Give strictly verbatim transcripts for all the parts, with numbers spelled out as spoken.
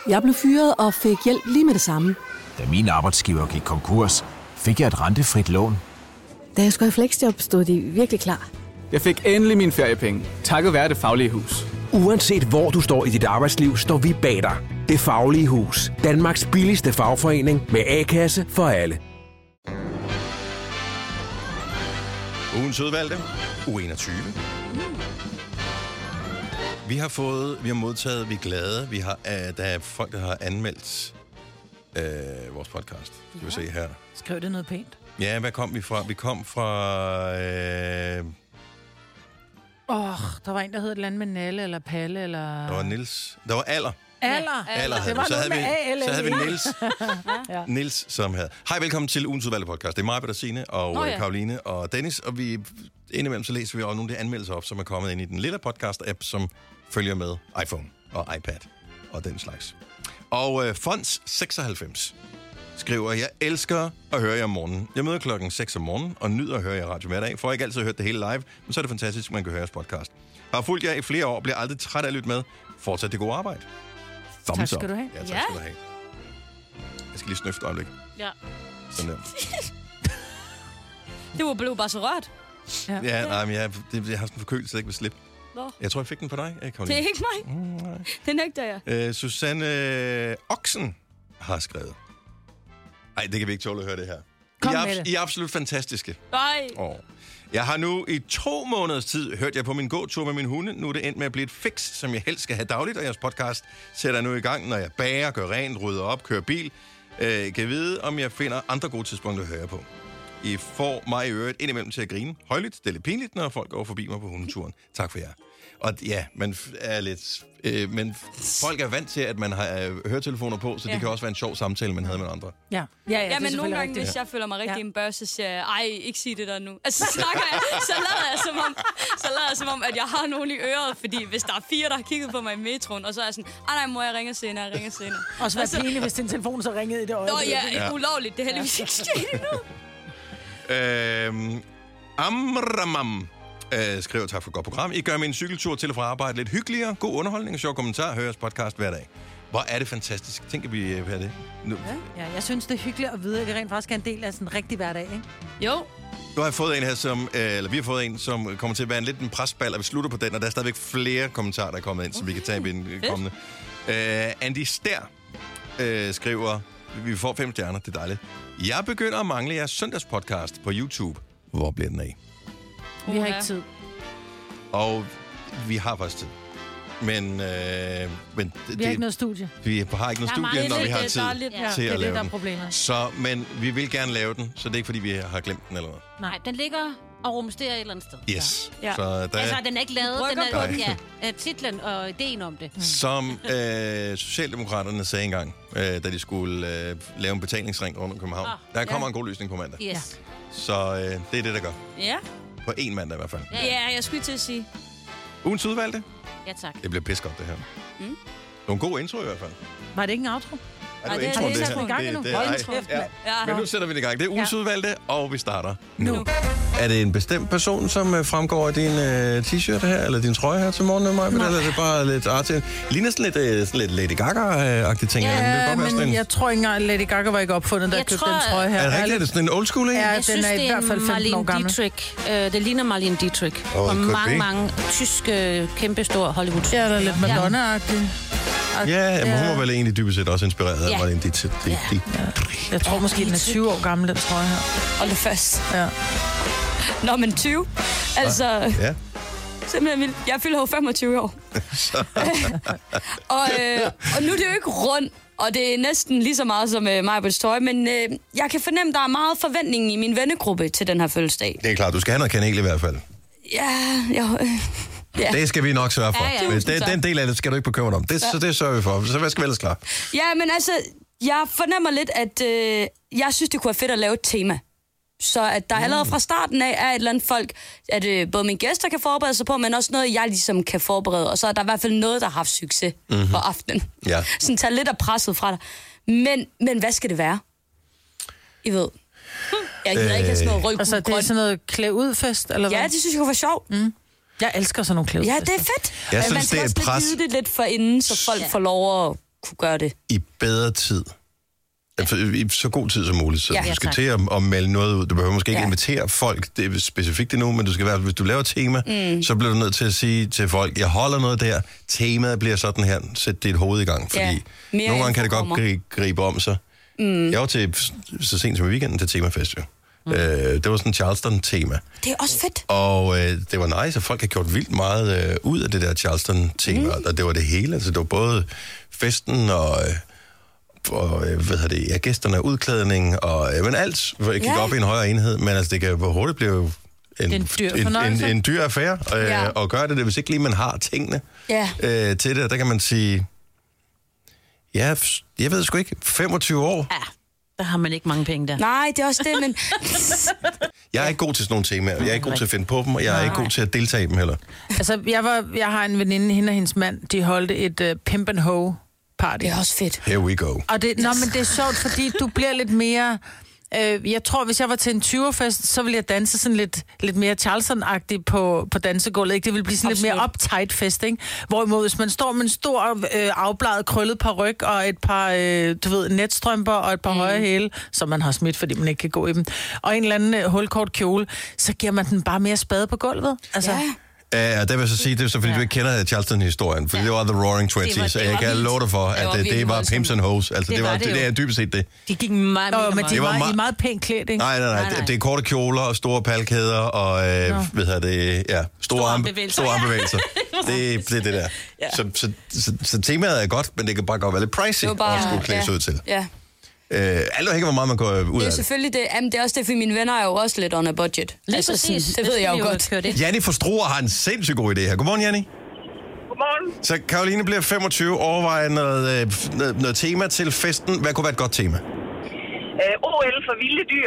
Jeg blev fyret og fik hjælp lige med det samme. Da min arbejdsgiver gik konkurs, fik jeg et rentefrit lån. Da jeg skulle i fleksjob, stod de virkelig klar. Jeg fik endelig mine feriepenge, takket være Det Faglige Hus. Uanset hvor du står i dit arbejdsliv, står vi bag dig. Det Faglige Hus. Danmarks billigste fagforening med A-kasse for alle. Ugens udvalgte. U enogtyve. Vi har fået, vi har modtaget, vi er glade. Vi har, uh, der er folk, der har anmeldt uh, vores podcast. Skal ja. vi se her. Skriv det noget pænt. Ja, hvad kom vi fra? Vi kom fra... Øh... Åh, oh, der var en, der hed et eller andet med Nalle eller Palle, eller... Der var Nils. Der var Aller. Aller. Aller. Det var så havde noget vi, med A L. Så havde vi Nils. ja. Nils, som havde... Hej, velkommen til Ugens udvalgte podcast. Det er mig, Peter Signe, og oh, ja. Karoline og Dennis. Og vi indimellem så læser vi også nogle af de anmeldelser op, som er kommet ind i den lille podcast-app, som følger med iPhone og iPad og den slags. Og øh, Fons seksoghalvfems skriver, jeg elsker at høre jer om morgenen. Jeg møder klokken seks om morgenen og nyder at høre jer radio hver dag. For jeg ikke altid hørt det hele live, men så er det fantastisk, at man kan høre jeres podcast. Jeg har fulgt jer i flere år og bliver aldrig træt af at lytte med. Fortsæt det gode arbejde. Thumbs tak skal up. du have. Ja, tak ja. skal du have. Jeg skal lige snøfte et øjeblik. Ja. Sådan der. Det var blevet bare så rørt. Ja, ja nej, men jeg, det, jeg har sådan en forkølelse, så jeg ikke vil slippe. Nå. Jeg tror, jeg fik den på dig, Karoline. Det er ikke mig. Mm, nej. Det nægter jeg. Øh, Susanne Oksen har skrevet. Ej, det kan vi ikke tåle at høre det her. Kom I, er, med det. I er absolut fantastiske. Nej. Oh. Jeg har nu i to måneders tid hørt jer på min gåtur med min hunde. Nu er det endt med at blive et fix, som jeg helst skal have dagligt, og jeres podcast sætter jeg nu i gang, når jeg bager, gør rent, rydder op, kører bil. Øh, kan vide, om jeg finder andre gode tidspunkter at høre på. I får mig i øvrigt indimellem til at grine højligt. Det er lidt pinligt, når folk går forbi mig på hundeturen. Tak for jer. Og ja, man er lidt... Øh, men folk er vant til, at man har øh, høretelefoner på, så ja. det kan også være en sjov samtale, man havde med andre. Ja, ja, ja, ja men nogle gange, rigtigt. hvis jeg føler mig rigtig ja. embarrassed, så siger jeg, ej, ikke sige det der nu. Altså, så snakker jeg, så lader jeg som om, så lader jeg som om, at jeg har nogen i øret, fordi hvis der er fire, der har kigget på mig i metroen, og så er jeg sådan, ej nej, må jeg ringe senere, jeg ringer senere. Og så var det pinligt, hvis din telefon så ringede i det øje. Nå ja, ja. ulovligt, det er heldigvis ikke sket endnu. Øhm, Amramam øh, skriver, tak for et godt program. I gør min cykeltur til og fra arbejde lidt hyggeligere. God underholdning og sjov kommentar. Hører jeres podcast hver dag. Hvor er det fantastisk. Tænker vi øh, her det? Nu. Ja, ja, jeg synes, det er hyggeligt at vide, at vi rent faktisk er en del af sådan en rigtig hverdag, ikke? Jo. Nu har jeg fået en her, som, øh, eller vi har fået en, som kommer til at være en lidt en presbal, og vi slutter på den, og der er stadigvæk flere kommentarer, der er kommet ind, okay. som vi kan tage i den kommende. Øh, Andy Stær øh, skriver, vi får fem stjerner, det er dejligt. Jeg begynder at mangle jeres søndagspodcast på YouTube. Hvor bliver den af? Vi har ikke tid. Og vi har faktisk tid. Men, øh, men vi har ikke noget studie. Vi har ikke noget studie, når vi har tid lidt, ja. til det at er lave det, den. Problemer. Så, men vi vil gerne lave den, så det er ikke, fordi vi har glemt den eller noget. Nej, den ligger og rumsterer et eller andet sted. Yes. Ja. Så der, altså, den er ikke lavet, den er på ja, titlen og ideen om det. Mm. Som øh, Socialdemokraterne sagde engang, øh, da de skulle øh, lave en betalingsring rundt om København. Ah, der kommer ja. en god løsning på mandag. Yes. Så øh, det er det, der gør. Ja. På en mandag i hvert fald. Ja, ja jeg skulle til at sige. Ugens udvalgte? Ja, tak. Det bliver pissegodt, det her. Mm. Nogle gode intro i hvert fald. Var det ikke en outro? Er det, det, det, det, det, det, det, det, ja. Men nu sætter vi det i gang. Det er ugens ja. udvalgte, og vi starter nu. nu. Er det en bestemt person, som fremgår af din uh, t-shirt her, eller din trøje her til morgen, Maja? Eller er det bare lidt artigt? Ligner sådan lidt, uh, sådan lidt Lady Gaga-agtige ting. Ja, det men en... jeg tror ikke engang, at Lady Gaga var ikke opfundet, da jeg købte den trøje her. Er det rigtigt? Er det sådan en old school, ikke? Ja, jeg den synes, er i hvert fald femten år gammel. Dietrich. Uh, det ligner Marlene Dietrich. Oh, og mange, mange tyske, kæmpestore Hollywood. Ja, der er lidt Madonna-agtig. Ja, men hun var vel egentlig dybest set også inspireret af Marlene Dietrich. Ja. Ja. Jeg tror måske, den er tyve år gammel, den trøje her. Hold det fast. Ja. Nå, men tyve. Altså, ja. Simpelthen vildt. Jeg fylder jo femogtyve år. og, øh, og nu er det jo ikke rundt, og det er næsten lige så meget som øh, Majbets tøj, men øh, jeg kan fornemme, der er meget forventning i min vennegruppe til den her fødselsdag. Det er klart, du skal have noget kanel i hvert fald. Ja, jeg... Øh, ja. Det skal vi nok sørge for. Ja, ja, det, den del af det skal du ikke bekymre dig om. Det, ja. Så det sørger vi for. Så hvad skal vi ellers klare? Ja, men altså, jeg fornemmer lidt, at øh, jeg synes, det kunne være fedt at lave et tema. Så at der mm. allerede fra starten af er et eller andet folk, at øh, både mine gæster kan forberede sig på, men også noget, jeg ligesom kan forberede. Og så er der i hvert fald noget, der har haft succes mm-hmm. på aftenen. Ja. Sådan tager lidt af presset fra dig. Men, men hvad skal det være? I ved. Jeg gider øh, ikke have sådan noget rød. Altså, det er sådan noget klæd-ud-fest, eller hvad? Ja, det synes jeg kunne være sjovt. Mm. Jeg elsker sådan nogle klæd. Ja, det er fedt. Jeg men synes, man skal det er også pres. vide det lidt for inden, så folk ja. får lov at kunne gøre det. I bedre tid. I så god tid som muligt. Så Ja. du skal Ja, til at, at melde noget ud. Du behøver måske ikke Ja. invitere folk. Det er specifikt endnu, men du skal være, hvis du laver et tema, mm. så bliver du nødt til at sige til folk, jeg holder noget der. Temaet bliver sådan her. Sæt dit hoved i gang. Fordi Ja. Mere nogle gange kan det godt info gribe, gribe om sig. Mm. Jeg var til, så sent som i weekenden til Temafest, jo. Mm. Øh, det var sådan en Charleston-tema. Det er også fedt. Og øh, det var nice, og folk har gjort vildt meget øh, ud af det der Charleston-tema. Mm. Og det var det hele. Altså, det var både festen og... Øh, og øh, hvad hedder det, ja, gæsterne, udklædning, og øh, men alt gik Ja. op i en højere enhed, men altså, det kan hurtigt blive en, en dyr en, en, fornøjelse. en dyr affære, øh, Ja. og gøre det, hvis ikke lige man har tingene Ja. øh, til det, der kan man sige, ja, f- jeg ved sgu ikke, femogtyve år. Ja, der har man ikke mange penge der. Nej, det er også det, men... Jeg er ikke god til sådan nogle temaer, jeg er ikke god til at finde på dem, og jeg er ikke god til at deltage i dem heller. Altså, jeg, var, jeg har en veninde, hende og hendes mand, de holdt et uh, pimp and hoe party. Det er også fedt. Here we go. Og det, nå, men det er sjovt, fordi du bliver lidt mere... Øh, jeg tror, hvis jeg var til en tyverfest, så ville jeg danse sådan lidt, lidt mere Charleston-agtigt på, på dansegulvet. Ikke? Det ville blive sådan Absolut. lidt mere uptight fest, ikke? Hvorimod, hvis man står med en stor øh, afbladet, krøllet paryk og et par, øh, du ved, netstrømper og et par mm. høje hæle, som man har smidt, fordi man ikke kan gå i dem, og en eller anden øh, hulkort kjole, så giver man den bare mere spade på gulvet. Altså, Ja. Ja, uh, det vil jeg så sige, det er så fordi, ja. du ikke kender Charleston-historien, for ja. det var The Roaring Twenties, det og jeg var kan vildt. love dig for, Det at var det, virkelig det var voldsomt. pimps and hoes. Altså, det, Det var, var det, det det jo. er dybest set det. De gik meget, Nå, meget, men de Det er var meget, meget- I er meget pænt klædt, ikke? Nej, nej, nej, Nej, nej. det, det er korte kjoler og store palkæder og, øh, hvad hedder det, ja, store, Store arm, armbevægelser. store armbevægelser. det, det er det der. Ja. Så, så, så, så temaet er godt, men det kan bare godt være lidt pricey Det var bare... at skulle klædes ja. ud til. Ja. Øh, alt afhængig af, hvor meget man går ud Det er af jo det. selvfølgelig det. Jamen, det er også det, for mine venner er jo også lidt on a budget. Lige Altså, sådan, præcis. det ved jeg jo godt. Det. Janni fra Struer har en sindssygt god idé her. Godmorgen, Janni. Godmorgen. Så Karoline bliver femogtyve, overvejer noget, øh, noget, noget tema til festen. Hvad kunne være et godt tema? Øh, O L for vilde dyr.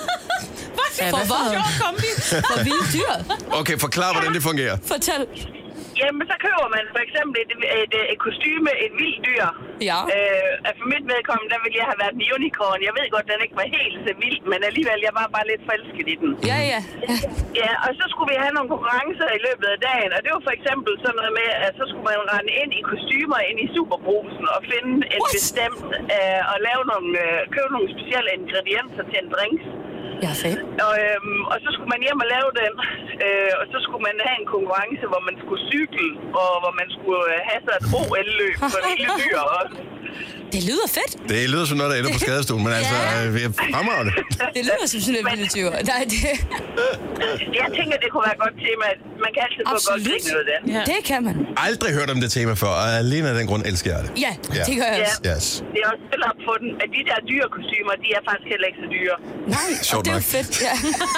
Ja, For hvad? kombi. For vilde dyr. Okay, forklar, hvordan det fungerer. Fortæl. Jamen, så køber man for eksempel et, et, et kostyme, et vildt dyr. Ja. Øh, at for mit vedkommende, der ville jeg have været en unicorn. Jeg ved godt, den ikke var helt så vild, men alligevel, jeg var bare lidt forelsket i den. Ja, ja. Ja, og så skulle vi have nogle konkurrencer i løbet af dagen, og det var for eksempel sådan noget med, at så skulle man rende ind i kostymer ind i Superbrusen og finde en What? bestemt, øh, og lave nogle, øh, købe nogle specielle ingredienser til en drinks. Ja, fedt. Og, øhm, og så skulle man hjem og lave den, øh, og så skulle man have en konkurrence, hvor man skulle cykle, og hvor man skulle øh, have sig et O L-løb for vilde dyr også. Det lyder fedt. Det lyder som noget, der ender på skadestuen, men altså, Ja. øh, jeg fremragende. Det lyder som sådan en vilde dyr. Nej, det... Jeg tænker, det kunne være et godt tema. Man kan altid få godt Absolut. grin ud af det. Ja. Det kan man. Aldrig hørt om det tema før, og alene af den grund elsker jeg det. Ja, Ja. det gør jeg Ja. også. Yes. Det er også selv op på den, at de der dyrekostymer, de er faktisk heller ikke så dyre. Nej, Sjovt og det er jo nok. fedt. Ja,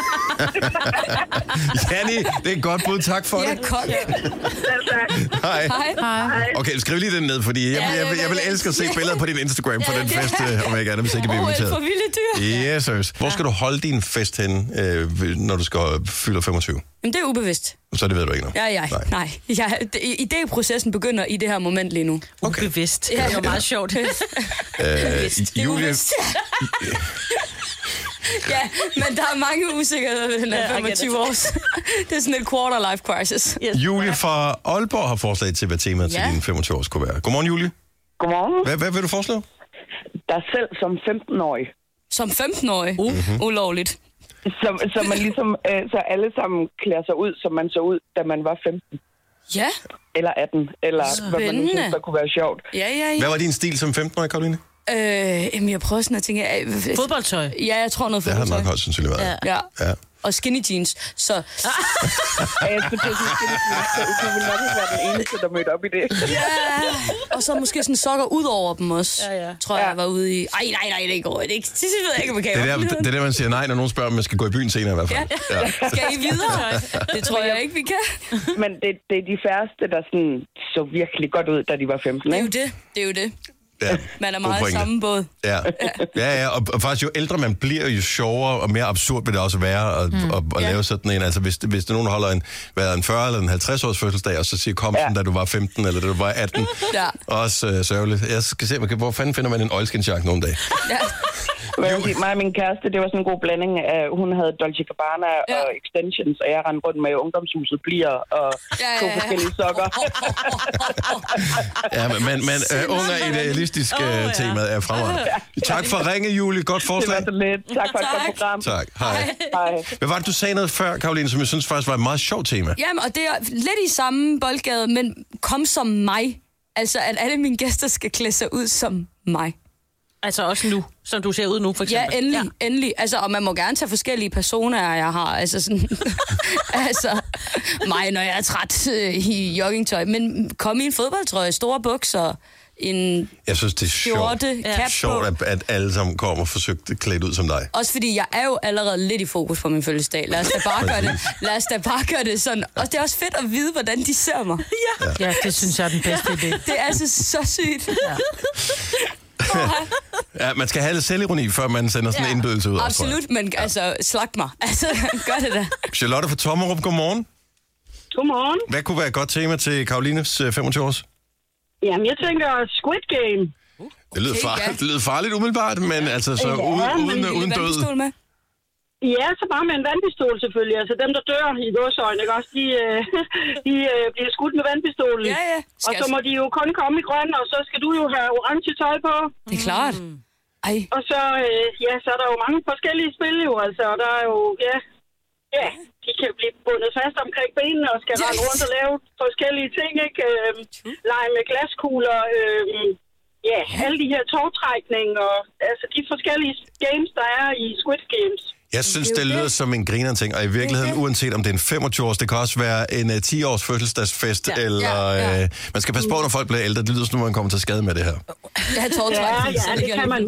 Janni, det er et godt bud. Tak for ja det. godt. Selv tak. Hej. Hej. Hej. Okay, skriv lige den ned, fordi jeg, Ja, jeg, jeg, jeg vil ja, elske at se billeder på din Instagram på Ja, den det- fest, øh, om ikke andet, hvis ikke vi er O L inviteret. for vilde dyr. Yes, yes. Hvor skal du holde din fest henne, øh, når du skal fylde femogtyve? Jamen, det er ubevidst. Så det ved du ikke nu. Ja, ja. Nej. Nej. Ja, det, idéprocessen begynder i det her moment lige nu. Okay. Ubevidst. Ja. Det var meget sjovt. Øh, Julie, Ubevidst. Ja, men der er mange usikkerheder ved den her Ja, I get femogtyve it. års. Det er sådan et quarter life crisis. Yes. Julie fra Aalborg har forslag til, hvad temaet til Ja. din femogtyve års kunne være. Godmorgen, Julie. Godmorgen. Hvad, hvad vil du foreslå? Der selv som femten-årig. Som femten-årig. Uh. Mhm. Ulovligt. Så, så man ligesom, øh, så alle sammen klæder sig ud, som man så ud, da man var femten. Ja. Eller atten. Eller hvad man nu Spændende. synes, der kunne være sjovt. Ja, ja, ja. Hvad var din stil som femten-årig, Karoline? Øh, jamen, jeg prøver sådan at tænke... Øh, øh, Fodboldtøj. Ja, jeg tror noget Det har fodboldtøj. nok højst sandsynligt været. Ja. Ja. Og skinny jeans. Så Ja, jeg skulle til at sige, at du ville nok ikke være den eneste, der mødte op i det. ja. Og så måske sådan sokker ud over dem også. Ja, ja. Tror jeg, jeg var ude i... Ej, nej, nej, det går ikke. Det ved jeg ikke, om jeg kan. Det er, der, det er der, man siger nej, når nogen spørger, om man skal gå i byen senere i hvert fald. Ja. Ja. Skal I videre? Det tror jeg ikke, vi kan. Men det, det er de færreste, der sådan så virkelig godt ud, da de var femten, Det er jo ikke? det. Det er jo det. Ja. Man er God meget i pointe. samme båd. Ja, ja, ja og, og faktisk jo ældre man bliver, jo sjovere og mere absurd vil det også være at, mm. at, at Ja. lave sådan en. Altså hvis, hvis der nogen holder en, hvad er en fyrre eller en halvtreds års fødselsdag, og så siger kom sådan, Ja. da du var femten eller da du var atten. Ja. Også øh, sørgeligt. Jeg skal se, hvor fanden finder man en oilskin-jakke nogle dage? Ja. Men jeg vil sige, mig og min kæreste, det var sådan en god blanding af, hun havde Dolce Gabbana Ja. og extensions, og jeg rendte rundt med ungdomshuset Blier og Ja, ja, to ja. forskellige sokker. Ja, men man, man øh, unger i det optimistiske oh, ja. temaet er fremragende. Tak for at ringe, Julie. Godt forslag. Det var så lidt. Tak for et godt program. Tak. Hej. Hej. Hvad var det, du sagde noget før, Karoline, som jeg synes faktisk var et meget sjovt tema? Jamen, og det er lidt i samme boldgade, men kom som mig. Altså, at alle mine gæster skal klæde sig ud som mig. Altså også nu, som du ser ud nu, for eksempel. Ja, endelig, ja. endelig. Altså, og man må gerne tage forskellige personer, jeg har. Altså, sådan, altså mig, når jeg er træt øh, i joggingtøj. Men kom i en fodboldtrøje, store bukser, en jeg synes, det er sjovt, ja. sjovt at, at alle sammen kommer og forsøgt klædt ud som dig. Også fordi jeg er jo allerede lidt i fokus på min fødselsdag. Lad os da bare gøre det, lad os da bare gøre det sådan. Og det er også fedt at vide, hvordan de ser mig. Ja, ja det synes jeg er den bedste idé. Det er altså så sygt. Ja. Ja, man skal have lidt selvironi, før man sender sådan en ja. indbydelse ud. Absolut, også, men altså, slag mig. Altså, gør det da. Charlotte fra Tommerup, godmorgen. Godmorgen. Hvad kunne være et godt tema til Karolines femogtyve års? Jamen, jeg tænker Squid Game. Uh, det, lyder okay, farligt, ja. det lyder farligt umiddelbart, men altså så ja, uden, uden, men uden død. Med? Ja, så bare med en vandpistol selvfølgelig. Altså dem, der dør i gåseøjne, ikke også? De, øh, de øh, bliver skudt med vandpistolen. Ja, ja. Og så må de jo kun komme i grøn, og så skal du jo have orange tøj på. Det er klart. Ej. Og så, øh, ja, så er der jo mange forskellige spil jo, altså. Og der er jo, ja, ja, de kan blive bundet fast omkring benene og skal rende rundt og lave forskellige ting, ikke? Øh, lege med glaskugler, øh, ja, alle de her tårtrækning og altså de forskellige games, der er i Squid Games. Jeg synes, det, det lyder som en grineren ting, og i virkeligheden, okay. uanset om det er en femogtyve års, det kan også være en uh, ti års fødselsdagsfest, ja, eller ja, ja. Øh, man skal passe på, når folk bliver ældre. Det lyder som, man kommer til skade med det her. Ja, tårtrækning, ja, ja, det kan man.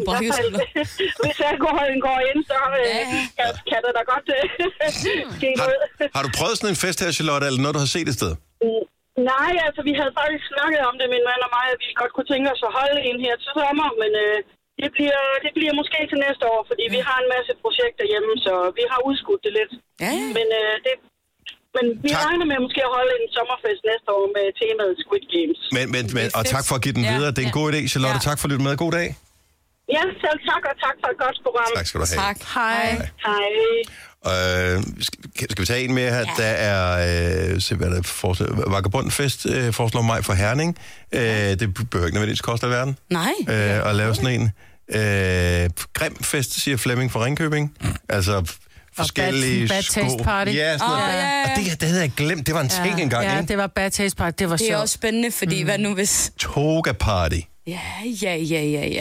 Hvis alkoholen går ind, så øh, ja. kan, kan det da godt øh, ske har, noget. Har du prøvet sådan en fest her, Charlotte, eller noget, du har set et sted? Mm, nej, altså vi havde faktisk snakket om det, min mand og mig, at vi godt kunne tænke os at holde en her til sommer, men... Øh, Det bliver, det bliver måske til næste år, fordi vi har en masse projekter hjemme, så vi har udskudt det lidt. Ja, ja. Men, øh, det, men vi tak. regner med at måske at holde en sommerfest næste år med temaet Squid Games. Men, men, men, og tak for at give den ja, videre. Det er en ja. god idé, Charlotte. Ja. Tak for at lytte med. God dag. Ja, selv tak, og tak for et godt program. Tak skal du have. Tak. Hej. Hej. Øh, skal, skal vi tage en mere her? Ja. Der er øh, se, hvad der foreslår, Vagabondfest øh, foreslår mig for Herning. Øh, det behøver ikke nødvendigvis koste alverden. Nej. Øh, at lave sådan en. Øh, Grimfest, siger Flemming fra Ringkøbing. Altså forskellige bad, bad sko. Taste Party. Ja, sådan oh, noget. Ja, ja. Og det, det havde jeg glemt. Det var en ting ja, engang, ja, ikke? det var Bad Taste Party. Det var Det er sjovt. også spændende, fordi mm. hvad nu hvis... Toga Party. Ja, ja, ja, ja, ja.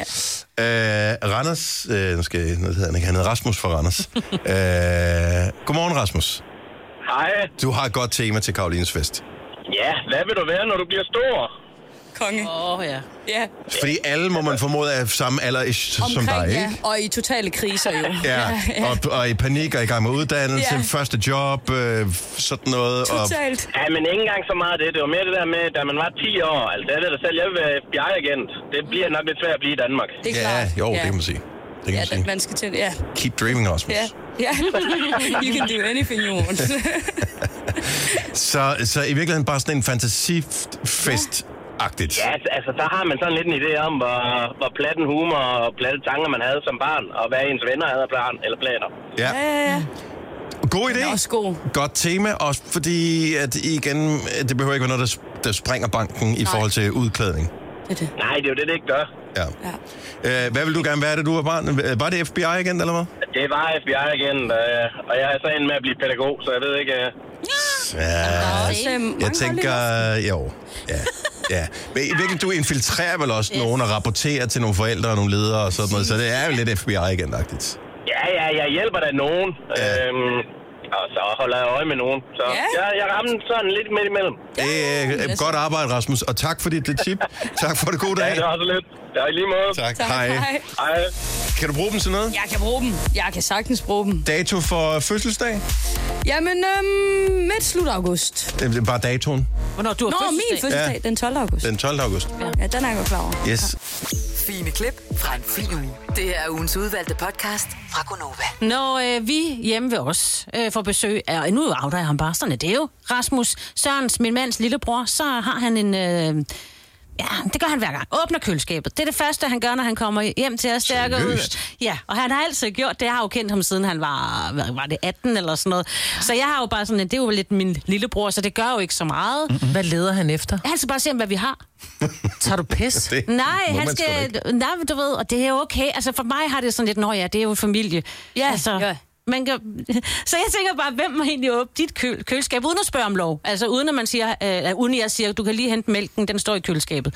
Øh, Randers... Øh, nu skal jeg... Hvad hedder han ikke? Han hedder Rasmus fra Randers. øh, godmorgen, Rasmus. Hej. Du har et godt tema til Karolines fest. Ja, hvad vil du være, når du bliver stor? Konge. Åh, oh, ja. Ja. Fordi alle, må man formode, er samme alder Omkring, som dig, ja. ikke? Og i totale kriser jo. Ja, ja. Og, og i panik og i gang med uddannelse, ja. første job, øh, sådan noget. Totalt. Og... Ja, men ikke engang så meget det. Det var mere det der med, da man var ti år. Altså, det er det der selv. Jeg vil være F B I-agent. Det bliver nok lidt svært at blive i Danmark. Det er ja, klart. jo, ja. det kan man sige. Det kan ja, man sige. man skal til, ja. Keep dreaming, Rasmus. Ja, ja. You can do anything you want. så, så i virkeligheden bare sådan en fantasifest. Ja. Agtigt. Ja, altså der har man sådan lidt en idé om, hvor, hvor platten humor og platte tanker man havde som barn, og hvad ens venner havde plan, eller planer. Ja. Ja, ja, ja. God idé. Også god. Godt tema, også fordi at igen, det behøver ikke være noget, der, der springer banken i Nej. forhold til udklædning. Det er det. Nej, det er jo det, det ikke gør. Ja. ja. Øh, hvad vil du gerne være, da du var barn? Var det F B I-agent, eller hvad? Det var F B I-agent, og jeg er så en med at blive pædagog, så jeg ved ikke... Ja, jeg tænker... Jo, ja. Ja, men i virkeligheden, du infiltrerer vel også yes. nogen og rapporterer til nogle forældre og nogle ledere og sådan noget, så det er jo lidt F B I-agent-agtigt. Ja, ja, jeg hjælper da nogen, ja. øhm, og så holder jeg øje med nogen, så ja. jeg, jeg rammer sådan lidt midt imellem. Det er godt arbejde, Rasmus, og tak for dit tip. Tak for det, god dag. Ja, det er også lidt. Ja, i lige måde. Tak, tak hej. hej. Hej. Kan du bruge dem til noget? Jeg kan bruge dem. Jeg kan sagtens bruge dem. Dato for fødselsdag? Jamen, øhm, midt slut august. Det er bare datoen. Hvornår du har Nå, fødselsdag? min fødselsdag, ja. den tolvte august. Den tolvte august. Ja, ja den er jeg godt klar over. Yes. Fine klip fra en fin uge. Det her er ugens udvalgte podcast fra Gonova. Når øh, vi hjemme ved os øh, får besøg af, nu outer jeg ham bare, sådan er det jo, Rasmus Sørens, min mands lillebror, så har han en... Øh, Ja, det gør han hver gang. Åbner køleskabet. Det er det første, han gør, når han kommer hjem til os. Stærker ud. Ja, og han har altid gjort det. Jeg har jo kendt ham, siden han var, hvad, var det atten eller sådan noget. Så jeg har jo bare sådan, det er jo lidt min lillebror, så det gør jo ikke så meget. Mm-hmm. Hvad leder han efter? Han skal bare se, hvad vi har. Tager du pis? Det nej, han skal... Nej, du ved, og det er jo okay. Altså, for mig har det sådan lidt, nå ja, det er jo familie. Ja, altså, ja. Man kan... Så jeg tænker bare, hvem må egentlig åbne dit køl- køleskab, uden at spørge om lov? Altså, uden at man siger, øh, uden at jeg siger, du kan lige hente mælken, den står i køleskabet.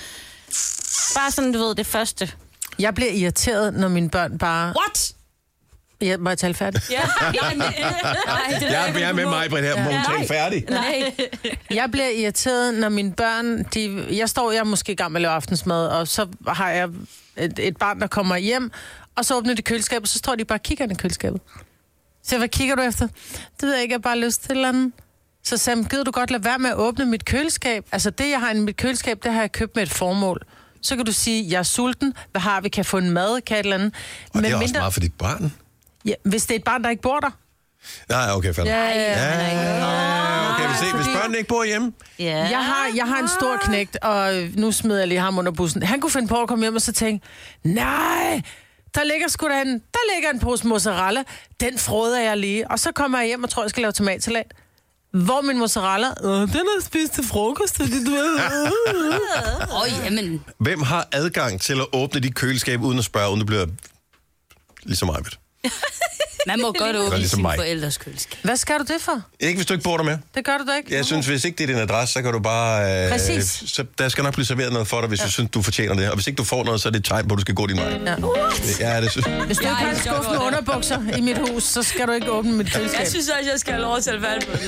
Bare sådan, du ved, det første. Jeg bliver irriteret, når mine børn bare... What? Ja, må jeg tale færdig? Ja. Nej, det jeg, jeg er med mig, Britt, her. Må hun tale færdig? Nej. Jeg bliver irriteret, når mine børn... De, jeg står, jeg er måske i gang med at lave aftensmad, og så har jeg et, et barn, der kommer hjem, og så åbner de køleskabet, og så står de bare og kigger ind i køleskabet. Så hvad kigger du efter? Det ved jeg ikke, jeg har bare lyst til et eller andet. Så Sam, gider du godt lade være med at åbne mit køleskab? Altså det, jeg har i mit køleskab, det har jeg købt med et formål. Så kan du sige, jeg er sulten, hvad har vi, kan jeg få en mad, kan et eller andet. Og Men det er mindre... også meget for dit barn. Ja, hvis det er et barn, der ikke bor der. Nej, okay, fandme. Ja, ja, ja. Okay, vi ser, hvis børnene ikke bor hjemme. Ja. Jeg, har, jeg har en stor knægt, og nu smider jeg lige ham under bussen. Han kunne finde på at komme hjem og så tænke, nej, der ligger sgu da en, der ligger en pose mozzarella. Den froder jeg lige. Og så kommer jeg hjem og tror, jeg skal lave tomatsalat. Hvor min mozzarella, øh, den er spist til frokost, fordi du er... Åh, oh, jamen. Hvem har adgang til at åbne dit køleskab, uden at spørge, uden du bliver ligesom mig? Man må godt åbne ligesom sin mig. forældres køleskab. Hvad skal du det for? Ikke hvis du ikke bor der med. Det gør du da ikke. Jeg synes, hvis ikke det er din adresse, så kan du bare... Øh, Præcis. Så der skal nok blive serveret noget for dig, hvis ja. du synes, du fortjener det. Og hvis ikke du får noget, så er det et tegn på, at du skal gå din vej. Ja. Ja, det synes Hvis du ikke har en skuffe med underbukser i mit hus, så skal du ikke åbne mit køleskab. Jeg synes også, jeg skal have lov at tage fat på den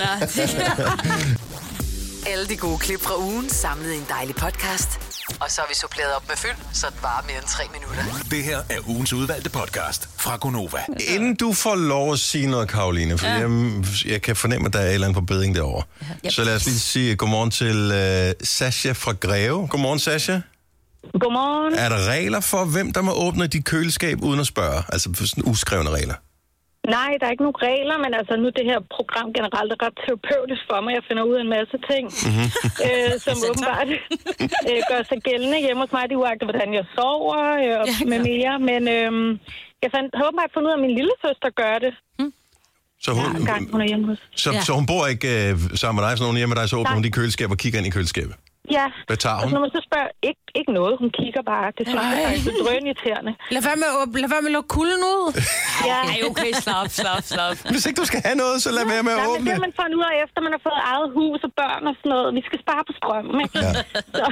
her. Alle de gode klip fra ugen samlet i en dejlig podcast. Og så har vi suppleret op med fyld, så det varer mere end tre minutter. Det her er ugens udvalgte podcast fra Gonova. Inden du får lov at sige noget, Karoline, for ja. jeg, jeg kan fornemme, at der er et eller andet på beding derovre. Ja. Så lad os lige sige godmorgen til uh, Sasha fra Greve. Godmorgen, Sasha. Godmorgen. Er der regler for, hvem der må åbne dit køleskab uden at spørge? Altså for sådan uskrevne regler? Nej, der er ikke nogen regler, men altså nu det her program generelt er ret terapeutisk for mig. Jeg finder ud af en masse ting, mm-hmm. øh, som åbenbart øh, gør sig gældende hjemme hos mig. Det er uagtet, hvordan jeg sover øh, og ja, med mere. Men øh, jeg fandt, har åbenbart fundet ud af, at min lillesøster gør det. Mm. Så hun, ja, gang, hun er hjemme hos. Så, ja. så hun bor ikke øh, sammen med dig, så hun er hjemme med dig, så åbner Nej. hun dit køleskab og kigger ind i køleskabet? Ja. Hvad tager hun? Og når man så spørger, ikke, ikke noget. Hun kigger bare. Det synes jeg er så drønirriterende. Lad være med at, lad være med at lukke kulden ud. Ja. Ej, okay, slap, slap, slap. Hvis ikke du skal have noget, så lad være med at ja, åbne. Det er man fundet ud af, efter man har fået eget hus og børn og sådan noget. Vi skal spare på strømmen, ikke? Ja. Så.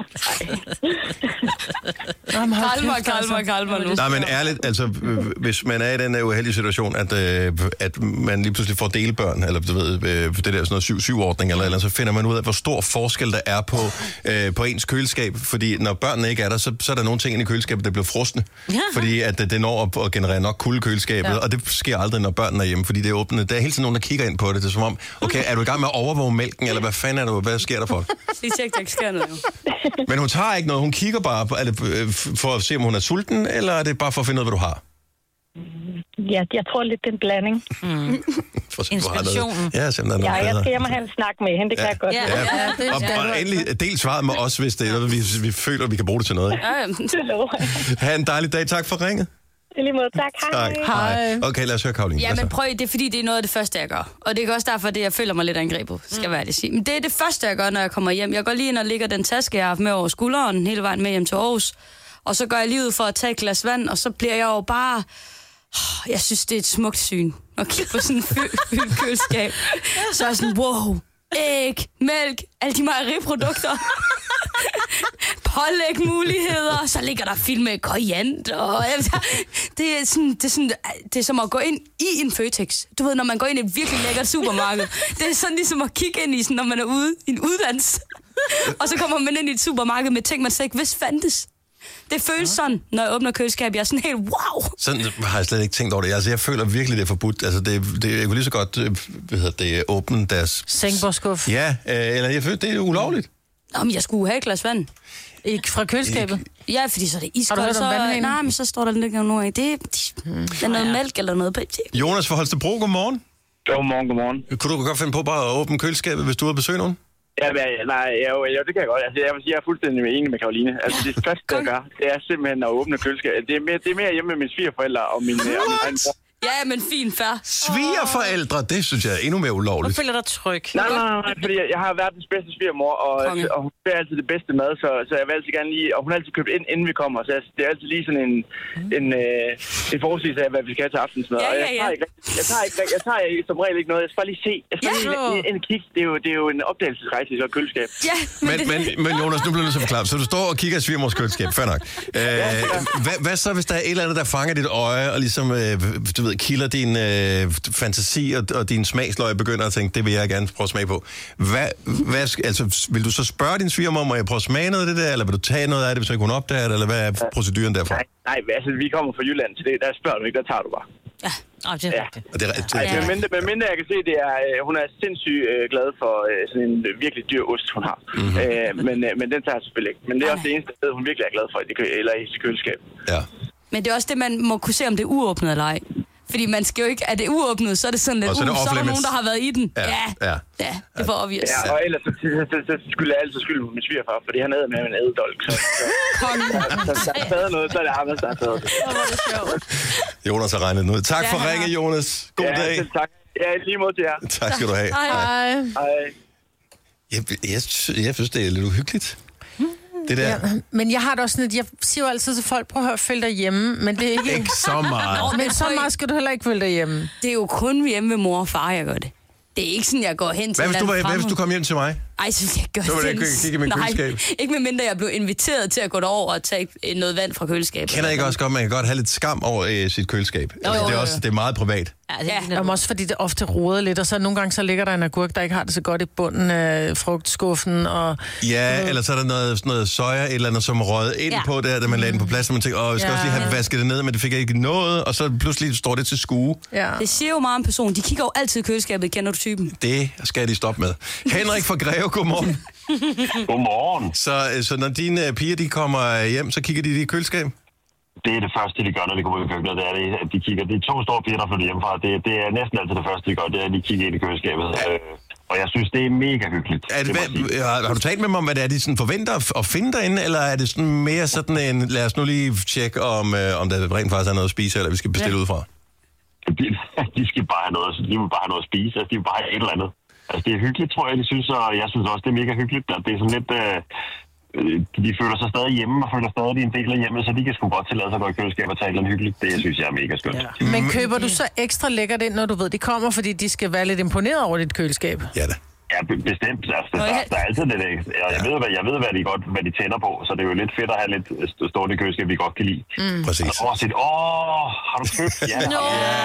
Kalmer, kalmer, kalmer nu. Nej, men ærligt, altså, hvis man er i den uheldige situation, at, øh, at man lige pludselig får delbørn, eller du ved, øh, det der sådan noget syv-syv-ordning eller eller, så finder man ud af, hvor stor forskel der er på, øh, på ens køleskab. Fordi når børnene ikke er der, så, så er der nogle ting inde i køleskabet, der bliver frosne. Ja. Fordi at det når at, at generere nok kulde køleskabet, ja. Og det sker aldrig, når børnene er hjemme, fordi det er åbent. Der er hele tiden nogen, der kigger ind på det. Det er som om, okay, er du i gang med at overvåge mælken, eller hvad fanden er du? Hvad sker der for? Lige tjek, der ikke sker noget. Men hun tager ikke noget. Hun kigger bare på, er det for at se, om hun er sulten, eller er det bare for at finde ud af, hvad du har? Ja, jeg tror lidt, det er en blanding. Mm. Inspirationen. Ja, simpelthen. Ja, jeg skal hjem og have en snak med hende, det kan ja. jeg godt. Ja, ja. ja og, og endelig del svaret med os, hvis det er noget, vi, vi føler, vi kan bruge det til noget. Ikke? Ja, det lover jeg. Ha' en dejlig dag. Tak for ringet. I lige måde. Tak. Hej. Tak. Hej. Okay, lad os høre, Karoline. Ja, men prøv, det er fordi, det er noget af det første, jeg gør. Og det er også derfor, at jeg føler mig lidt angrebet, skal være det sige. Men det er det første, jeg gør, når jeg kommer hjem. Jeg går lige ind og lægger den taske, jeg har haft med over skulderen, hele vejen med hjem til Aarhus. Og så går jeg lige ud for at tage et glas vand, og så bliver jeg jo bare... Jeg synes, det er et smukt syn at kigge på sådan en fyldt køleskab. Så er jeg sådan, wow, æg, mælk, alle de mejeriprodukter. Pålægmuligheder, så ligger der film med koriander. Og det, er sådan, det, er sådan, det er som at gå ind i en Føtex. Du ved, når man går ind i et virkelig lækkert supermarked. Det er sådan ligesom at kigge ind i, sådan, når man er ude i en uddannelse. Og så kommer man ind i et supermarked med ting, man slet ikke vidste fandtes. Det føles sådan, når jeg åbner køleskab. Jeg er sådan helt, wow! Sådan har jeg slet ikke tænkt over det. Altså, jeg føler virkelig, det er forbudt. Altså, det, det, jeg kunne lige så godt, hvad hedder det, åbne deres... Sengbordskuff. Ja, øh, eller jeg føler, det er ulovligt. Nå, men jeg skulle have et glas vand. Ikke fra køleskabet? Ik- ja, fordi så er det iskoldt. Har du hørt om vandhanen? Nej, men så står der lidt noget af. Det, det, hmm. det er noget mælk eller noget. Jonas fra Holstebro, godmorgen. Godmorgen, godmorgen. Kunne du godt finde på bare at åbne køleskabet, hvis du er besøg nogen? Ja, men, nej, jo, jo, det kan jeg godt. Altså, jeg vil sige, jeg er fuldstændig enig med Karoline. Altså, det første, jeg gør, det er simpelthen at åbne køleskabet. Det er mere, det er mere hjemme med mine svigerforældre og min, og min egen bror. Ja, men fint, fair. Svigerforældre, det synes jeg er endnu mere ulovligt. Du føler dig tryg. Nej, nej, nej, nej, fordi jeg, jeg har verdens bedste svigermor, og, og hun gør altid det bedste mad, så, så jeg vil altid gerne lige... Og hun har altid købt ind, inden vi kommer, så jeg, det er altid lige sådan en, mm. en, øh, en forudsigelse af, hvad vi skal have til aftensmad. Ja, og jeg ja, ja. tager ikke, jeg tager ikke, jeg tager ikke som regel ikke noget. Jeg skal bare lige se. Jeg skal Ja. lige en, en kig. Det er, jo, det er jo en opdagelsesrejse i så et køleskab. Ja, Men, men, men Jonas, nu bliver du så forklaret. Så du står og kigger i svigermors køleskab. Fair nok. Øh, hvad, hvad så, hvis der er et eller andet, der fanger dit øje, og ligesom, øh, du ved, kilder din øh, fantasi, og, og din smagsløg begynder at tænke, det vil jeg gerne prøve at smage på. Hvad, hvad, altså, vil du så spørge din svigermor, må jeg prøve at smage noget af det der, eller vil du tage noget af det, hvis ikke hun opdager det, eller hvad er proceduren derfra? Nej, nej, altså, vi kommer fra Jylland, så det, der spørger du ikke, der tager du bare. Ja, oh, det er ja. rigtigt. Og det er, det, Ej, men, mindre, men mindre jeg kan se, det er, øh, hun er sindssygt øh, glad for øh, sådan en øh, virkelig dyr ost, hun har. Mm-hmm. Øh, men, øh, men den tager jeg selvfølgelig ikke. Men det er også det eneste sted, hun virkelig er glad for, i det, kø- eller i sit køleskab. Ja. Men det er også det, man må kunne se, om det er uåbnet eller ej. Fordi man skal jo ikke... Er det uåbnet, så er det sådan lidt... Og så er det uh, så er der off-limits. nogen, der har været i den. Ja. Ja, Ja. ja det er for obvious. Ja, og ellers så, så, så, så skylder jeg altid skyld på min svigerfar, fordi han æder med en ædedolk. Så, så, så, så, der er stadig noget, så er det Anders, der har taget det. Jonas har regnet den ud. Tak Ja, for han ringe, har. Jonas. God Ja, dag. selv tak. Ja, lige mod til jer. Tak skal du have. Hej. Hej. Jeg, jeg, sy- jeg synes, det er lidt uhyggeligt. Det der. Ja, men jeg har det også sådan, at jeg siger jo altid til folk, prøv at høre, følg dig hjemme, men det er ikke... Ikke så meget. Nå, men så meget skal du heller ikke følge dig hjemme. Det er jo kun hjemme ved mor og far, jeg gør det. Det er ikke sådan, jeg går hen til Hvad hvis, du, en var, eller hvad hvis anden du kom hjem til mig? Ej, så jeg gør Så vil jeg ikke kigge i min Nej, køleskab. ikke medmindre jeg blev inviteret til at gå derover og tage noget vand fra køleskabet. Kender ikke også godt, man kan godt have lidt skam over øh, sit køleskab. Jo, Altså, jo, det, er jo. også, det er meget privat. Ja, det er Ja, og også fordi det ofte roder lidt, og så nogle gange så ligger der en agurk, der ikke har det så godt i bunden af frugtskuffen, og... Ja, eller så er der noget, sådan noget soja, et eller andet, som røget ind Ja. på der, da man lagde den på plads, og man tænker, åh, jeg skal Ja. også lige have vasket det ned, men det fik jeg ikke noget, og så pludselig står det til skue. Ja. Det siger jo meget om personen. De kigger jo altid i køleskabet. Kender du typen? Det skal de stoppe med. Henrik fra Greve, godmorgen. Godmorgen. Så, øh, så når dine øh, piger, de kommer hjem, så kigger de i køleskab? Det er det første, de gør, når de kommer ud i køkkenet. Det er, det, at de kigger. Det er to store piger, der flytter hjemmefra. Det, det er næsten altid det første, de gør. Det er, at de kigger ind i køleskabet. Ja. Øh, og jeg synes, det er mega hyggeligt. Er det, det hvad, har, har du talt med dem om, hvad det er, de sådan forventer at, at finde derinde, eller er det sådan mere sådan en, lad os nu lige tjekke, om, øh, om der rent faktisk er noget at spise, eller vi skal bestille ja. ud fra? De, de skal bare have noget, de vil bare have noget at spise. Altså, de vil bare have et eller andet. Altså, det er hyggeligt, tror jeg, de synes, og jeg synes også, det er mega hyggeligt. Det er sådan lidt... Øh, de føler sig stadig hjemme, og føler stadig, de er en del af hjemmet, så de kan sgu godt tillade sig at gå i køleskab og tage et eller andet hyggeligt. Det synes jeg er mega skønt. Ja. Men køber du så ekstra lækkert ind, når du ved, de kommer, fordi de skal være lidt imponeret over dit køleskab? Ja da. Ja, be- bestemt. Altså, der, der er altid det der. Jeg, jeg, ved, hvad, jeg ved, hvad de, godt, hvad de tænder på, så det er jo lidt fedt at have lidt st- stående i køleskab, vi godt kan lide. Mm. Præcis. Og så åh, har du købt? Ja. Nå.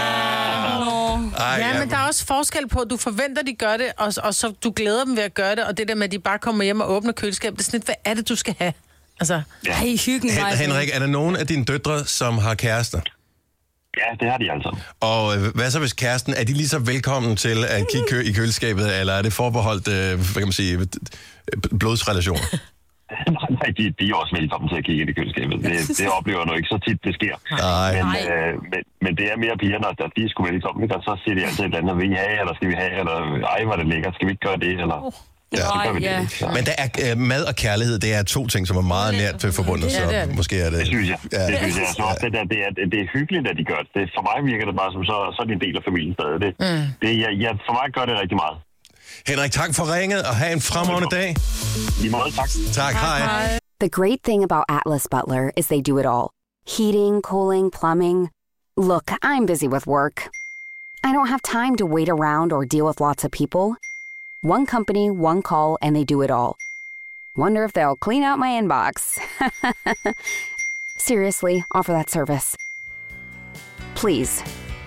Ej, Ja, men der er også forskel på, at du forventer, de gør det, og, og så du glæder dem ved at gøre det, og det der med, at de bare kommer hjem og åbner køleskabet, det er sådan lidt, hvad er det, du skal have? Altså, ja. Ej, hyggen. Hen, Henrik, er der nogen af dine døtre, som har kærester? Ja, det har de altså. Og øh, hvad så hvis kæresten, er de lige så velkommen til at kigge kø- i køleskabet, eller er det forbeholdt, øh, hvad kan man sige, blodsrelationer? nej, nej de, de er også velkommen til at kigge ind i køleskabet. Det, det oplever jeg nu ikke så tit, det sker. Nej. Men, øh, men, men det er mere pigerne, at de er sgu velkommen, og så siger de altid et eller andet, vil I have, eller skal vi have, eller ej, hvor er det lækkert, skal vi ikke gøre det, eller... Ja. Så vi ja. det. Men der er øh, mad og kærlighed, det er to ting, som er meget nært til forbundet, så Ja, det er det. måske er det... Det synes jeg. Ja. Det synes jeg. Jeg synes også, det, der, det, er, det er hyggeligt, at de gør det. det. For mig virker det bare som, så, så er de en del af familien stadig. Det, mm. det, jeg, jeg, for mig gør det rigtig meget. Henrik, tak for ringet, og have en fremragende dag. I måde, tak. Tak, hej. The great thing about Atlas Butler is they do it all. Heating, cooling, plumbing. Look, I'm busy with work. I don't have time to wait around or deal with lots of people. One company, one call, and they do it all. Wonder if they'll clean out my inbox. Seriously, offer that service. Please.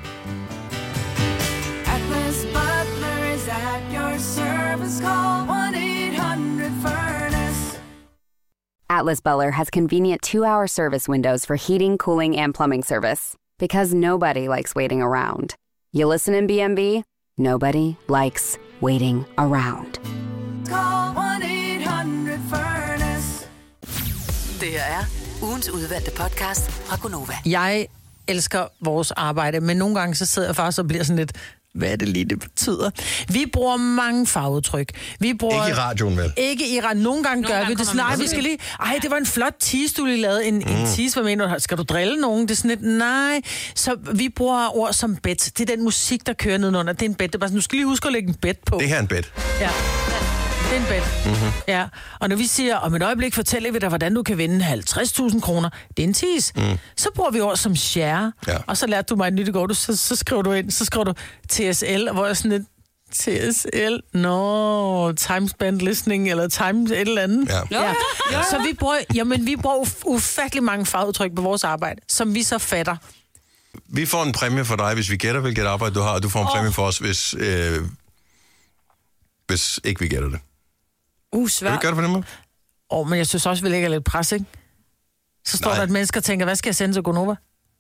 Atlas Butler is at your service. Call one eight hundred furnace. Atlas Butler has convenient two-hour service windows for heating, cooling, and plumbing service. Because nobody likes waiting around. You listen in B and B? Nobody likes waiting around. Call one eight hundred furnace. Det her er ugens udvalgte podcast fra Gonova. jeg elsker vores arbejde, men nogle gange så sidder jeg faktisk og bliver sådan lidt, hvad er det lige, det betyder. Vi bruger mange farveudtryk. Vi bruger, Ikke i radioen, vel? Ikke i radioen. Nogle gange Nogle gør gange vi det sådan, kommer nej, vi vi skal lige... Ej, det var en flot tease, du lige lavede. En, mm. en tease, hvad mener du? Skal du drille nogen? Det er sådan lidt, nej. Så vi bruger ord som bed. Det er den musik, der kører nedenunder. Det er en bed. Det er bare sådan, du skal lige huske at lægge en bed på. Det her er en bed. Ja. Det er en bed. Mm-hmm. Ja. Og når vi siger, om et øjeblik fortæller vi dig, hvordan du kan vinde halvtreds tusind kroner, det er en tease. Mm. Så bruger vi ord som share. Ja. Og så lærte du mig et nyt i går, du, så, så skriver du ind, så skriver du T S L, hvor jeg sådan lidt, T S L, no, time spent listening, eller time et eller andet. Ja. Ja. Ja. Ja. Så vi bruger, jamen, vi bruger uf- ufattelig mange fagudtryk på vores arbejde, som vi så fatter. Vi får en præmie for dig, hvis vi gætter, hvilket arbejde du har, og du får en oh. præmie for os, hvis, øh, hvis ikke vi gætter det. Uh, svært. Kan vi gøre det på den måde? Åh, oh, men jeg synes også, vi lægger lidt pres, ikke? Så står Nej. der et menneske og tænker, hvad skal jeg sende til Gonova?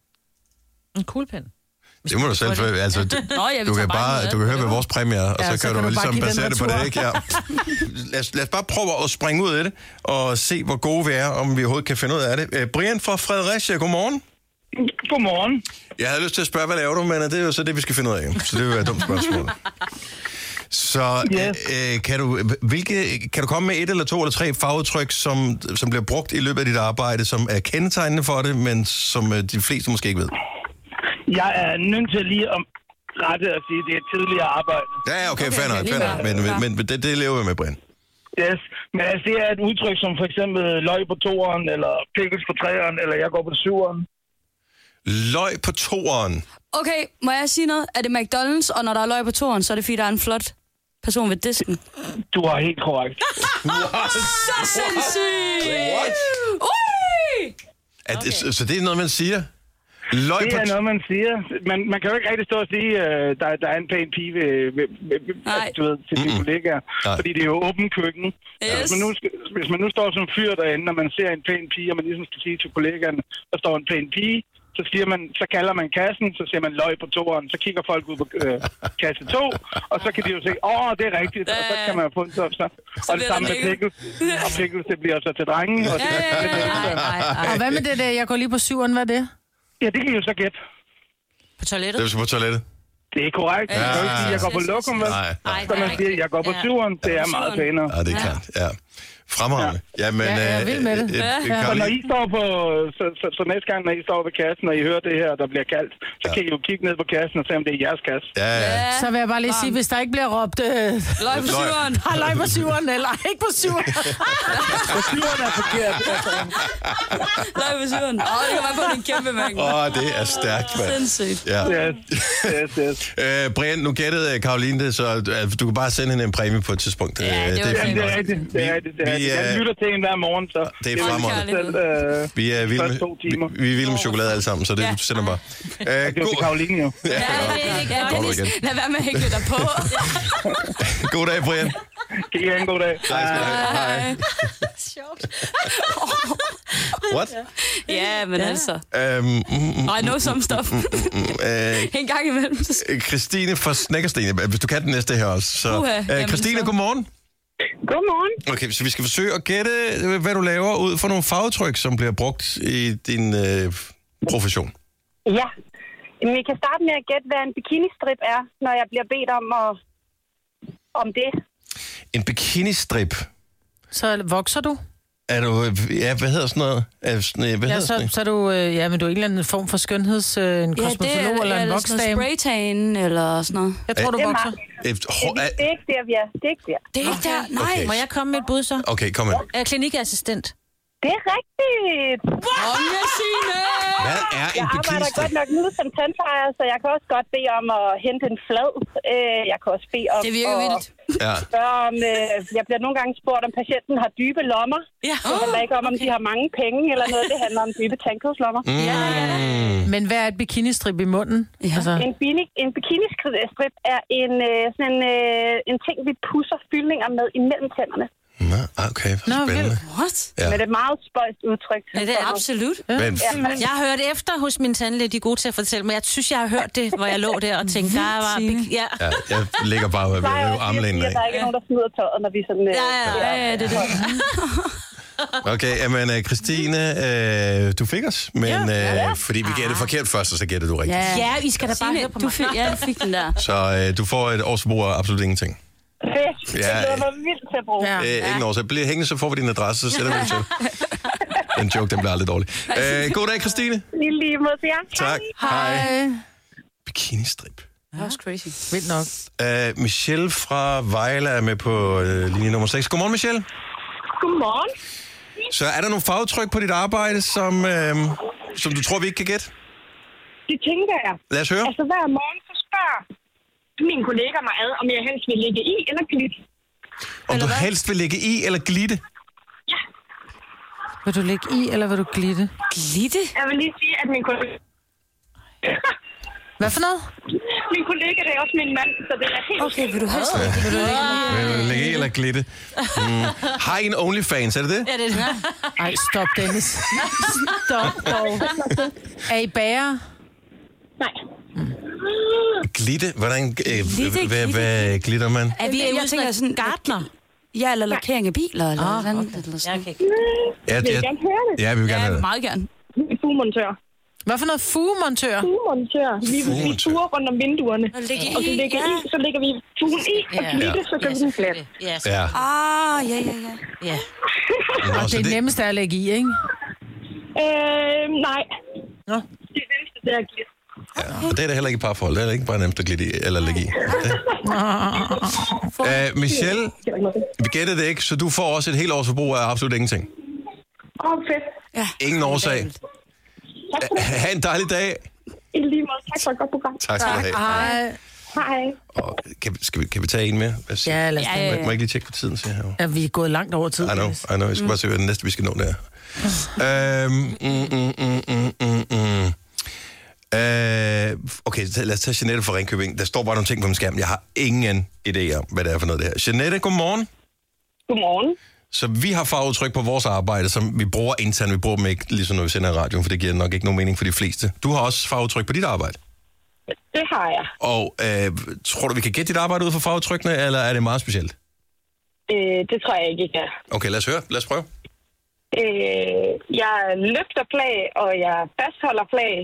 En kuglepen. Det må du selv for, altså, du, Nå, ja, du kan bare, du kan høre, hvad vores præmie er, og ja, så, så kan du, du ligesom basere det på det, ikke? Ja. lad, os, lad os bare prøve at springe ud af det, og se, hvor gode vi er, om vi overhovedet kan finde ud af det. Uh, Brian fra Fredericia, godmorgen. Godmorgen. Jeg havde lyst til at spørge, hvad laver du, men det er jo så det, vi skal finde ud af. Så det vil være et dumt spørgsmål. Så yes. øh, kan, du, hvilke, kan du komme med et eller to eller tre fagudtryk, som, som bliver brugt i løbet af dit arbejde, som er kendetegnende for det, men som øh, de fleste måske ikke ved? Jeg er nødt til lige at rette at sige, at det er tidligere arbejde. Ja, okay, okay fair nok, fair nok. Men, men, men det, det lever jeg med, Brian. Yes, men altså det er et udtryk som for eksempel løg på toeren, eller pickles på treeren, eller jeg går på syveren. Løg på toeren? Okay, må jeg sige noget? Er det McDonald's, og når der er løg på toeren, så er det fordi, der er en flot person ved disken? Du har helt korrekt. Så sindssygt! What? Ui! Okay. Det, så det er noget, man siger? Løg det er noget, man siger. Man, man kan jo ikke rigtig stå og sige, at uh, der, der er en pæn pige ved, ved, ved, ved, du ved, til dine kollegaer. Nej. Fordi det er jo åben køkken. Yes. Hvis, man nu, hvis man nu står som fyr derinde, når man ser en pæn pige, og man ligesom skal sige til kollegaerne, der står en pæn pige, så, siger man, så kalder man kassen, så siger man løg på toeren, så kigger folk ud på øh, kasse to, og så kan de jo se, åh, oh, det er rigtigt, og så kan man jo få en så, så. Og det samme med pickles, og pickles, det bliver så til drengen. Og, det, ja, ja, ja, ja, ja. Og hvad med det der, jeg går lige på syveren, hvad er det? Ja, det kan I jo så gætte. På toilettet? Det er på toilettet. Det er korrekt. Ja. Jeg kan jo ikke sige, at jeg går på lokum, vel? Nej. Så man siger, at jeg går på syveren, det er meget pænere. Ja, det er klart, ja. Fremragende. Ja, men, ja, jeg er vild med det. Øh, ja, ja. Så når I står på, så, så, så næste gang, når I står ved kassen, og I hører det her, der bliver kaldt, så ja. kan I jo kigge ned på kassen og se, om det er jeres kasse. Ja, ja. Så vil jeg bare lige sige, hvis der ikke bliver råbt... Øh, løg på syveren. Har løg på syveren, eller ikke på syveren. På syveren er forkert. Løg på syveren. Åh, det kan man få en kæmpe mængde. Åh, oh, det er stærkt, mand. Sindssygt. Ja. Yes, yes, yes. Øh, Brian, nu gættede Caroline det, så du kan bare sende hende en præmie på et tidspunkt. Ja, det, det, det, det er rigtigt. Det er rigtigt. Jeg lytter til hver morgen, så det er fremragende. Øh, vi er vilde med, vi, vi er vilde med chokolade alle sammen, så det ja. sender bare. Uh, det er til Caroline jo. Ja, ja, det er godt. Lad være med at hække dig på. God dag, Brian. Kan I have en god dag. Hej. Hej. Sjovt. What? Ja, men ja. altså. Um, mm, mm, I know some stuff. Mm, mm, uh, en gang imellem. Christine fra Snækkerstene, hvis du kan den næste her også. Så, uh, Christine, så. godmorgen. Godmorgen. Okay, så vi skal forsøge at gætte, hvad du laver ud for nogle fagudtryk, som bliver brugt i din øh, profession. Ja. Men I kan starte med at gætte, hvad en bikinistrip er, når jeg bliver bedt om, at, om det. En bikinistrip? Så vokser du? Er du, ja, hvad hedder sådan noget? Er, sådan, hvad ja, hedder så, sådan så er du, øh, ja, men du er en eller anden form for skønheds, øh, en ja, kosmetolog eller en voksdame. Ja, spraytan eller sådan noget. Jeg tror, du vokser. Det, det, det er ikke der, vi er. Det er ikke der. Det er ikke der? Nej. Okay. Må jeg komme med et bud så? Okay, kom med. Er klinikassistent. Det er rigtigt. Kom med, Signe! Hvad er en Jeg arbejder bikinistrip? godt nok nu som tandplejer, så jeg kan også godt bede om at hente en flad. Jeg kan også bede om det virker at vildt. Ja. spørge om... Jeg bliver nogle gange spurgt, om patienten har dybe lommer. Ja. Det handler ikke om, om de har mange penge eller noget. Det handler om dybe tandkødslommer. Mm. Ja, ja, ja. Men hvad er et bikinistrip i munden? Ja. Altså... En, bini, en bikinistrip er en, sådan en, en ting, vi pusser fyldninger med imellem tænderne. Nå, okay, spændende. What? Ja. Men det er meget spøjst udtryk. Ja, det er absolut. Ja. Men, jeg har hørt efter hos min tandlæge, de er gode til at fortælle, men jeg synes, jeg har hørt det, hvor jeg lå der og tænkte, der var... Ja. ja, jeg ligger bare ved at rive armlænen af. Der er ikke nogen, der smider tøjet, når vi sådan... Ja, ja, ja, ja det er det. Okay, jamen uh, Christine, uh, du fik os, men Ja. uh, fordi vi gættede forkert først, og så gættede du rigtigt. Ja, ja, I skal da bare høre på du mig. fik, ja, du fik den der. Så uh, du får et års forbrug af absolut ingenting. Fedt. Ja, Det glæder mig vildt til at bruge. Ja. Uh, ingen år, så bliver hængende, så får vi din adresse, så sætter vi den til. Den joke, den bliver aldrig dårlig. Uh, god dag, Christine. I lige mod til jer. Tak. Hej. Bikini-strip. Det er også crazy. Vildt nok. Uh, Michelle fra Vejle er med på uh, linje nummer seks. Godmorgen, Michelle. Godmorgen. Så er der nogle fagtryk på dit arbejde, som, uh, som du tror, vi ikke kan gætte? Det tænker jeg. Lad os høre. Altså hver morgen, så spørger min kollega mig ad, om jeg helst vil ligge i eller glitte. Om du helst vil ligge i eller glitte? Ja. Vil du ligge i, eller vil du glitte? Glitte? Jeg vil lige sige, at min kollega... Hvad for noget? Min kollega, det er også min mand, så det er helt... Okay, vil du helst Ja. ligge i? Vil du ligge i? Vil du ligge i eller glitte? Mm. Har I en OnlyFans, er det det? Ja, det er det. Ej, stop, Dennis. Stop, dog. Er I bager? Nej. Glitte? Hvordan, øh, Glitte, hvad, glitte. hvad glitter man? Er vi, jeg, jeg tænker sådan... Gartner. Ja, eller lakering af biler, eller ah, noget andet. Eller sådan. Okay. Ja, Vil I ja, gerne høre det? ja, vi vil gerne Ja, have det. meget gerne. Fugemontør. Hvad for noget fugemontør? Fugemontør. Vi, vi Fugemontør. fuger rundt om vinduerne. Og ligge i. Og så lægger, Ja. i, så lægger vi fugen i, og Ja. glitte, så gør vi den glat. Ja, Ja. Ah, ja, ja, ja. ja. Nå, Og så det er nemmest at lægge i, ikke? Øh, nej. Nå. Det nemmeste, det er glitte. ja, og det er da heller ikke et parforhold. Det er da ikke bare nemt at glitte i eller lægge i. Uh, Michelle, vi gætter det ikke, så du får også et helt års forbrug af absolut ingenting. Åh, oh, fedt. Ja. Ingen årsag. Tak for det. Ha' en dejlig dag. I lige måde. Tak for et godt program. Tak skal du have. Ej. Hej. Og kan, vi- skal vi, kan vi tage en mere? Hvad siger- Ja, lad os Ja, ja, ja, Må, ja. må jeg ikke lige tjekke på tiden, siger jeg jo. ja, vi er gået langt over tid. I know, I know. Jeg skal bare se, hvad det næste, vi skal nå der. Øhm, mm, mm, mm, mm, mm, mm. Øh, okay, så lad os tage Jeanette fra Ringkøbing. Der står bare nogle ting på min skærm. Jeg har ingen idé om, hvad det er for noget, det her. Jeanette, godmorgen. Godmorgen. Så vi har farveudtryk på vores arbejde, som vi bruger internt. Vi bruger dem ikke, ligesom når vi sender i radioen, for det giver nok ikke nogen mening for de fleste. Du har også farveudtryk på dit arbejde. Det har jeg. Og øh, tror du, vi kan gætte dit arbejde ud fra farvetrykkene, eller er det meget specielt? Øh, det tror jeg ikke, jeg kan. Okay, lad os høre. Lad os prøve. Øh, jeg løfter flag, og jeg fastholder flag.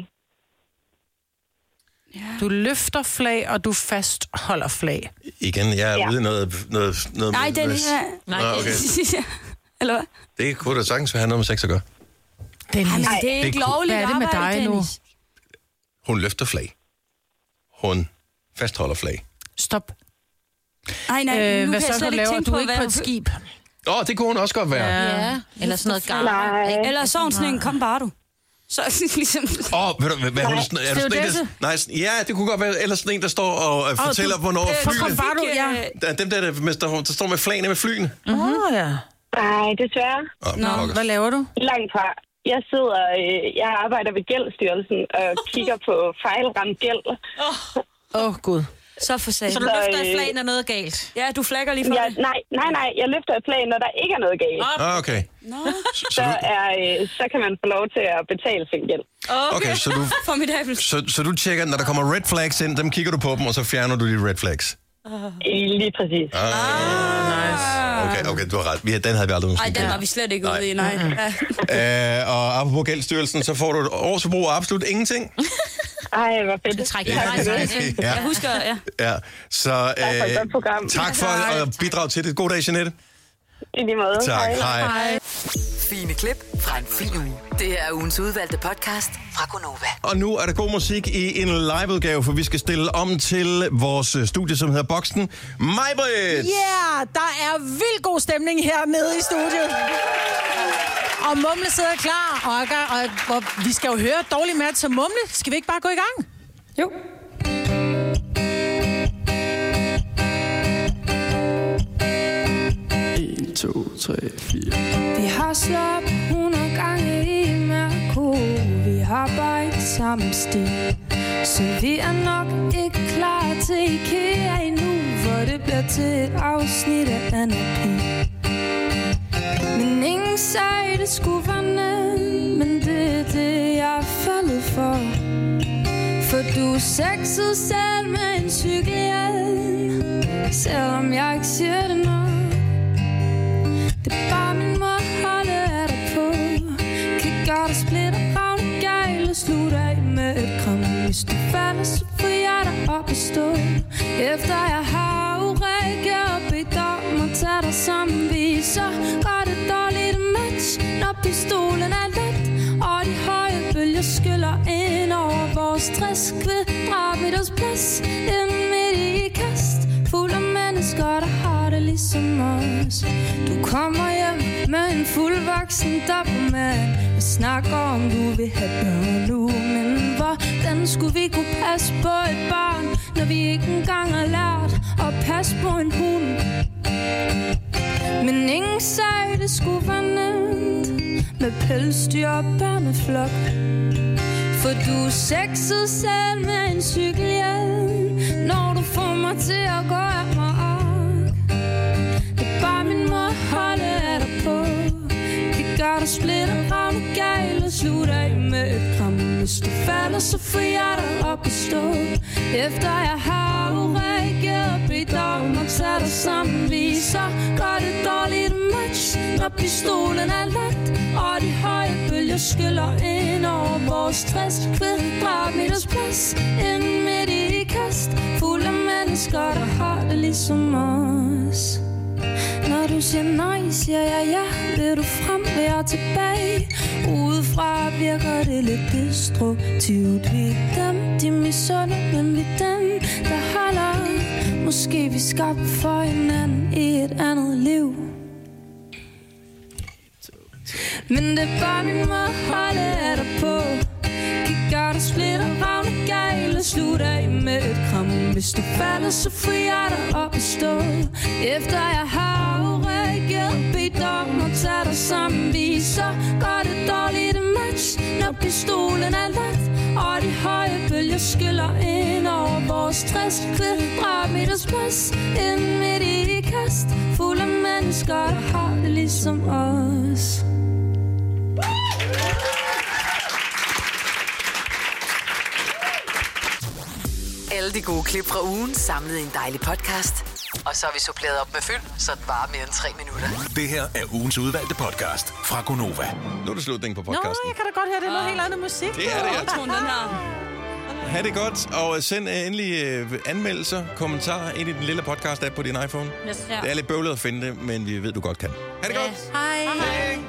Du løfter flag, og du fastholder flag. Igen, jeg er Ja. ude i noget... noget, noget Nej, den med- er... Nej, Nå, okay. Eller hvad? Det kunne da sagtens have noget med sex at gøre. Dennis. Ej, men det er det ikke kunne- lovligt Hvad er det med arbejde, dig nu? Dennis. Hun løfter flag. Hun fastholder flag. Stop. Ej, nej, Øh, nu hvad kan jeg så, slet du ikke laver? tænke Du er på, ikke hvad på et skib. Åh, oh, det kunne hun også godt være. Åh, Ja, eller sådan noget garn. Nej. Eller så er hun sådan en, kom bare du. Så ligesom... oh, ved du, hvad, hvad, hun er, sådan, er du sådan en, der, Stewardesse? nej, sådan- ja, det kunne godt være, eller sådan en, der står og øh, fortæller, du- hvornår øh, flyene... Kom bare du, ja. Der er dem der, der, der, der står med flagene med flyene. Åh, oh, ja. Nej, desværre. Oh, Nå, hvad laver du? Langt fra. Jeg sidder, øh, jeg arbejder ved Gældsstyrelsen og kigger på fejlramt gæld. Åh, oh, Gud. Så for sagen. Så du Så, løfter et øh, flag, når noget er galt? Ja, du flagger lige for Jeg, det. nej, nej, nej. Jeg løfter et flag, når der ikke er noget galt. Ah, okay. Nå. Så, så, Så, du, er, øh, så kan man få lov til at betale sin gæld. okay, så du, Formidabelt. så, så du tjekker, når der kommer red flags ind, dem kigger du på dem, og så fjerner du de red flags. Lige præcis. Ah, okay, okay, du har ret. Vi, den havde vi aldrig Ej, nogensinde den var vi slet ikke ude i, nej. Ja. Øh, og apropos Gældsstyrelsen, så får du et års forbrug af absolut ingenting. Ej, hvor fedt. Det trækker Ja. jeg meget Ja. Jeg husker, ja. Ja, så Tak for et godt øh, program. tak for at bidrage til det. God dag, Jeanette. I lige måde. Tak, hej. Fine klip fra en fin uge. Det her er ugens udvalgte podcast fra Gonova. Og nu er der god musik i en liveudgave, for vi skal stille om til vores øh, studie, som hedder Boxen. Majbrit! Ja, yeah, der er vildt god stemning hernede i studiet. Og Mumle sidder klar, og, og, og, og vi skal jo høre dårlig mat til Mumle. Skal vi ikke bare gå i gang? Jo. en, to, tre, fire. Vi har slået hundrede gange i Mærko. Vi har bare ikke samme stil. Så vi er nok ikke klar til IKEA endnu, hvor det bliver til et afsnit af Anarki. Men ingen sagde, det skulle være nemt, men det er det, jeg er faldet for. For du er sexet selv med en cykelhjelm, selvom jeg ikke siger det nok. Det er bare min måde at holde slut af med et kram. Hvis du falder, så får jeg dig op at stå. Efter jeg har urækket og bedt om at tage dig sammen, vi så gør det dårligt match, når pistolen er let. Og de høje bølger skyller ind over vores tres kvadratmeters plads. Ind midt i kast, fuld af mennesker, der har det ligesom os. Du kommer hjem med en fuldvoksen dobbeltmand og snakker om, du vil have børn nu. Men hvordan skulle vi kunne passe på et barn, når vi ikke engang har lært at passe på en hund? Men ingen sagde, det skulle være nemt med pelsdyr og børneflok. For du sexede selv med en cykelhjelm, når du får mig til at gå af mig op. Det er bare min måde holde af dig på. Det gør dig splitter, ravne gale og slutte af med et kram. Hvis du falder, så får jeg dig op at stå. Efter jeg har urækket og bedt om at tage dig sammen, vi så gør det dårligt match, når pistolen er let. Og de høje bølger skyller ind over vores tres kvadratmeters plads. Ind midt i kast, fuld af mennesker, der har det ligesom os. Når du siger nej, siger jeg ja. Vil du frem, vil jeg tilbage. Udefra virker det lidt destruktivt. Vi er dem, de misunder, men vi er dem, der holder. Måske vi skabt for hinanden i et andet liv. Men det er bare min måde holde af dig på. Kigger dig splitter, ravne gale, slut af med et kram. Hvis du falder, så får jeg dig op at stå. Efter jeg har urækket, bedt om at tage dig sammen, vi så gør det dårligt match, når pistolen er let. Og de høje bølger skyller ind over vores tres kvadratmeters plads. Ind midt i kast, fuld af mennesker, der har det ligesom os. Alle de gode klip fra ugen samlet i en dejlig podcast. Og så har vi suppleret op med fyld, så det varer mere end tre minutter. Det her er ugens udvalgte podcast fra Gonova. Nu er det slutningen på podcasten. Nå, jeg kan da godt høre, det er noget helt andet musik. Det er det, ja. Den her. Ha' det godt, og send endelig uh, anmeldelser, kommentarer ind i den lille podcast-app på din iPhone. Yes. Det er lidt bøvlet at finde det, men vi ved, du godt kan. Ha' det godt. Hej. Hej.